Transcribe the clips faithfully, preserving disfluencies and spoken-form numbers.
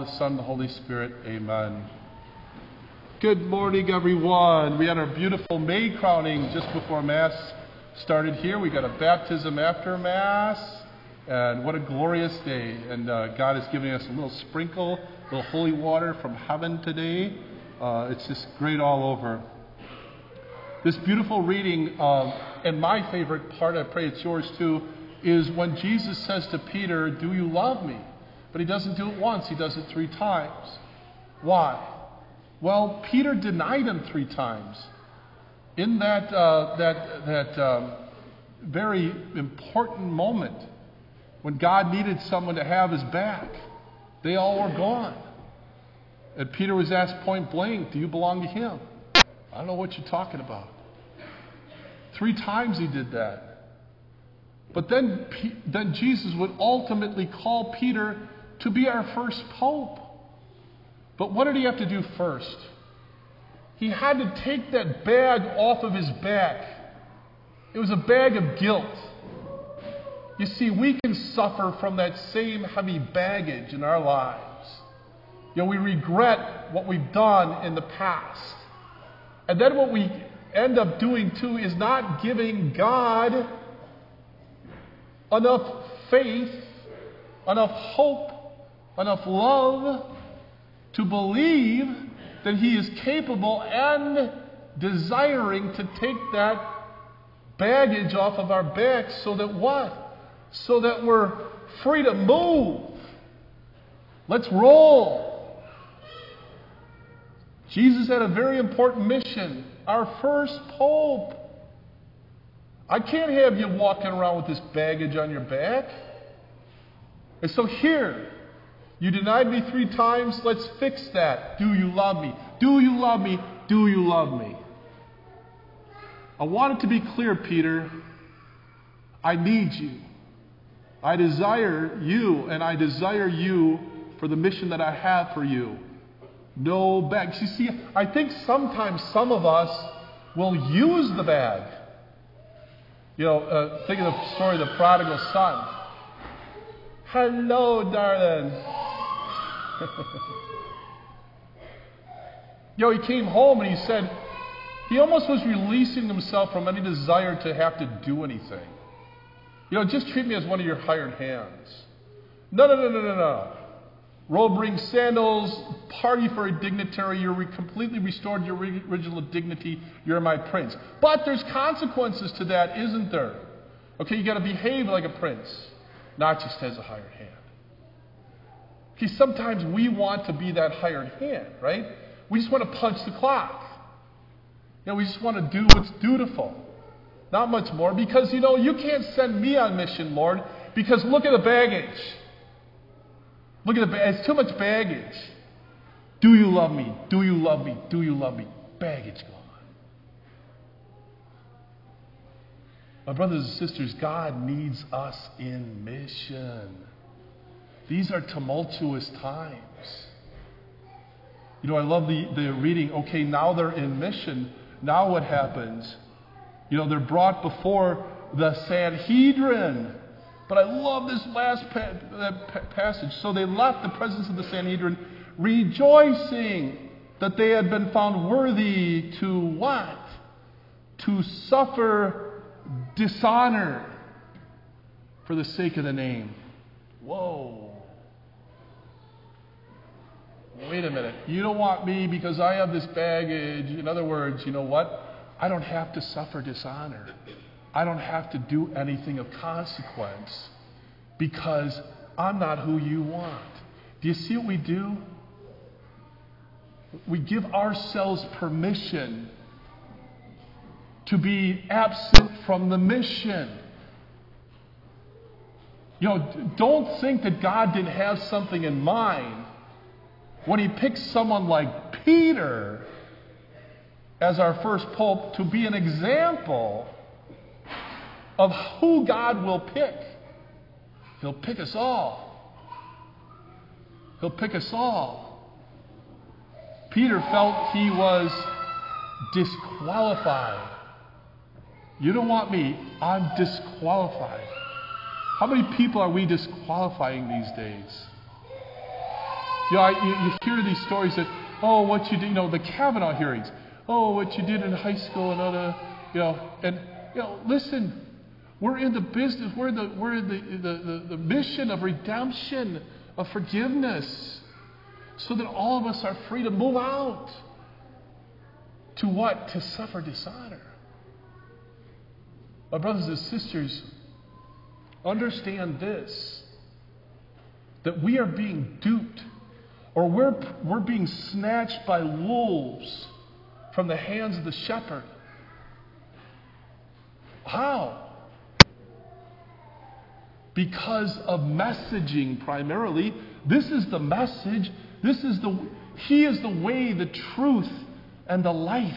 The Son, the Holy Spirit. Amen. Good morning, everyone. We had our beautiful May crowning just before Mass started here. We got a baptism after Mass, and what a glorious day. And uh, God is giving us a little sprinkle, a little holy water from heaven today. Uh, it's just great all over. This beautiful reading, uh, and my favorite part, I pray it's yours too, is when Jesus says to Peter, "Do you love me?" But he doesn't do it once, he does it three times. Why? Well, Peter denied him three times. In that, uh, that, that um, very important moment when God needed someone to have his back, they all were gone. And Peter was asked point blank, "Do you belong to him?" "I don't know what you're talking about." Three times he did that. But then, then Jesus would ultimately call Peter to be our first pope. But what did he have to do first? He had to take that bag off of his back. It was a bag of guilt. You see, we can suffer from that same heavy baggage in our lives. You know, we regret what we've done in the past. And then what we end up doing too is not giving God enough faith, enough hope, enough love to believe that he is capable and desiring to take that baggage off of our backs so that what? So that we're free to move. Let's roll. Jesus had a very important mission. Our first pope. I can't have you walking around with this baggage on your back. And so here, you denied me three times. Let's fix that. Do you love me? Do you love me? Do you love me? I want it to be clear, Peter. I need you. I desire you, and I desire you for the mission that I have for you. No bags. You see, I think sometimes some of us will use the bag. You know, uh, think of the story of the prodigal son. "Hello, darling." You know, he came home and he said, he almost was releasing himself from any desire to have to do anything. You know, just treat me as one of your hired hands. No, no, no, no, no, no. Robe, ring, sandals, party for a dignitary. You're re- completely restored to your re- original dignity. You're my prince. But there's consequences to that, isn't there? Okay, you got to behave like a prince, not just as a hired hand. Okay, sometimes we want to be that hired hand, right? We just want to punch the clock. You know, we just want to do what's dutiful. Not much more, because, you know, you can't send me on mission, Lord, because look at the baggage. Look at the baggage. It's too much baggage. Do you love me? Do you love me? Do you love me? Baggage gone. My brothers and sisters, God needs us in mission. These are tumultuous times. You know, I love the, the reading. Okay, now they're in mission. Now what happens? You know, they're brought before the Sanhedrin. But I love this last pa- that passage. So they left the presence of the Sanhedrin, rejoicing that they had been found worthy to what? To suffer dishonor for the sake of the name. Whoa. Wait a minute. You don't want me because I have this baggage. In other words, you know what? I don't have to suffer dishonor. I don't have to do anything of consequence because I'm not who you want. Do you see what we do? We give ourselves permission to be absent from the mission. You know, don't think that God didn't have something in mind when he picked someone like Peter as our first pope to be an example of who God will pick. He'll pick us all. He'll pick us all. Peter felt he was disqualified. You don't want me, I'm disqualified. How many people are we disqualifying these days? You know, I, you, you hear these stories that, oh, what you did, you know, the Kavanaugh hearings. Oh, what you did in high school and other, you know, and, you know, listen, we're in the business, we're in the, we're in the, the, the, the mission of redemption, of forgiveness, so that all of us are free to move out. To what? To suffer dishonor. My brothers and sisters, understand this, that we are being duped, or we're, we're being snatched by wolves from the hands of the shepherd. How? Because of messaging primarily. This is the message. This is the, He is the way, the truth, and the life.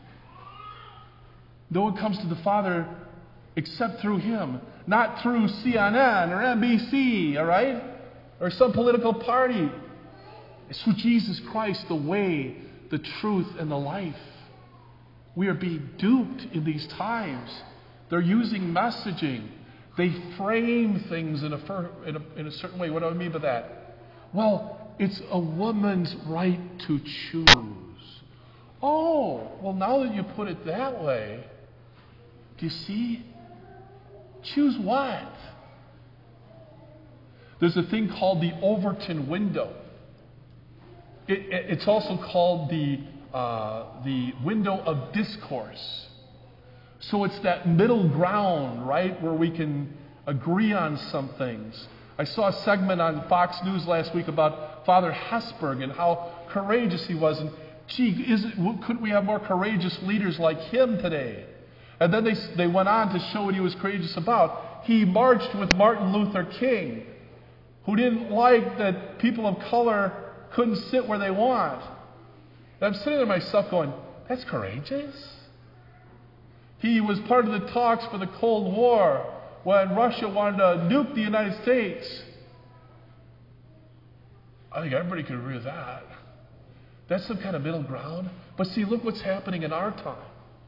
No one comes to the Father except through Him. Not through C N N or N B C, all right? Or some political party. It's through Jesus Christ, the way, the truth, and the life. We are being duped in these times. They're using messaging. They frame things in a, fir- in a, in a certain way. What do I mean by that? Well, it's a woman's right to choose. Oh, well, now that you put it that way, do you see? Choose what? There's a thing called the Overton window. It, it, it's also called the, uh, the window of discourse. So it's that middle ground, right, where we can agree on some things. I saw a segment on Fox News last week about Father Hesburgh and how courageous he was. And gee, is it, couldn't we have more courageous leaders like him today? And then they, they went on to show what he was courageous about. He marched with Martin Luther King, who didn't like that people of color couldn't sit where they want. And I'm sitting there myself going, that's courageous? He was part of the talks for the Cold War when Russia wanted to nuke the United States. I think everybody could agree with that. That's some kind of middle ground. But see, look what's happening in our time.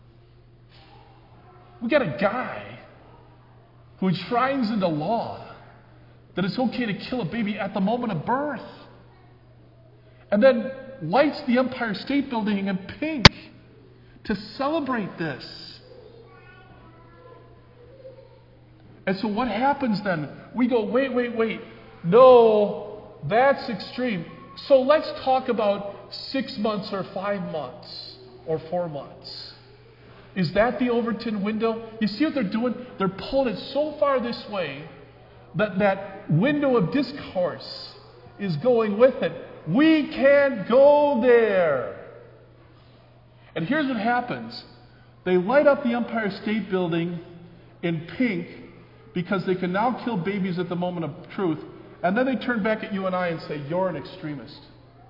We got a guy who enshrines into law that it's okay to kill a baby at the moment of birth, and then lights the Empire State Building in pink to celebrate this. And so what happens then? We go, wait, wait, wait. No, that's extreme. So let's talk about six months or five months or four months. Is that the Overton window? You see what they're doing? They're pulling it so far this way that that window of discourse is going with it. We can't go there. And here's what happens. They light up the Empire State Building in pink because they can now kill babies at the moment of truth, and then they turn back at you and I and say, you're an extremist.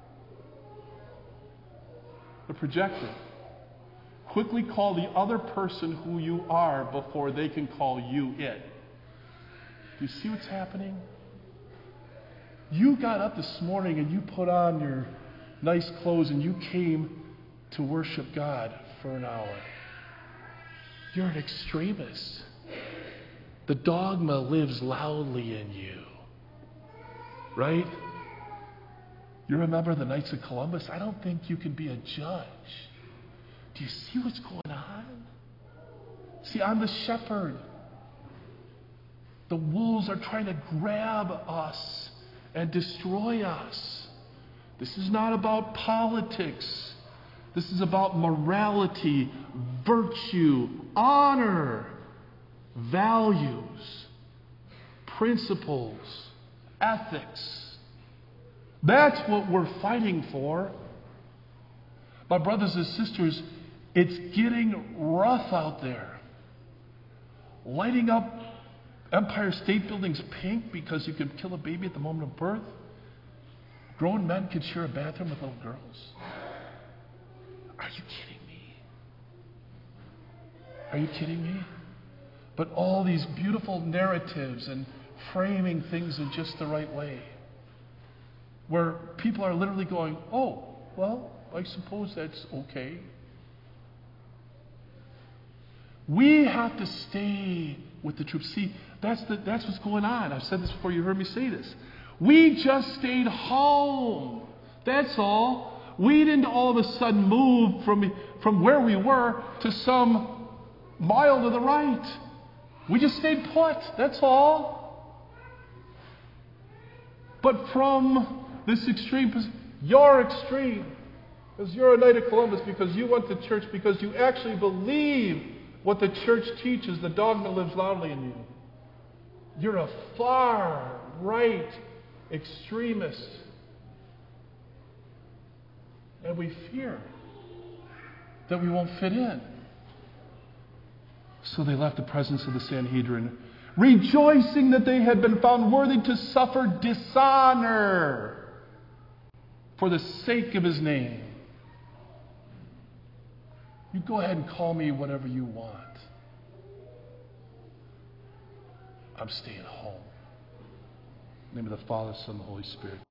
They're projecting. Quickly call the other person who you are before they can call you it. Do you see what's happening? You got up this morning and you put on your nice clothes and you came to worship God for an hour. You're an extremist. The dogma lives loudly in you. Right? You remember the Knights of Columbus? I don't think you can be a judge. Do you see what's going on? See, I'm the shepherd. The wolves are trying to grab us and destroy us. This is not about politics. This is about morality, virtue, honor, values, principles, ethics. That's what we're fighting for. My brothers and sisters, it's getting rough out there. Lighting up Empire State Building's pink because you can kill a baby at the moment of birth. Grown men can share a bathroom with little girls. Are you kidding me? Are you kidding me? But all these beautiful narratives and framing things in just the right way, where people are literally going, oh, well, I suppose that's okay. We have to stay with the truth. See, that's, the, that's what's going on. I've said this before. You heard me say this. We just stayed home. That's all. We didn't all of a sudden move from, from where we were to some mile to the right. We just stayed put. That's all. But from this extreme, your extreme, because you're a Knight of Columbus, because you went to church, because you actually believe what the church teaches, the dogma lives loudly in you. You're a far right extremist. And we fear that we won't fit in. So they left the presence of the Sanhedrin, rejoicing that they had been found worthy to suffer dishonor for the sake of his name. You go ahead and call me whatever you want. I'm staying home. In the name of the Father, Son, and the Holy Spirit.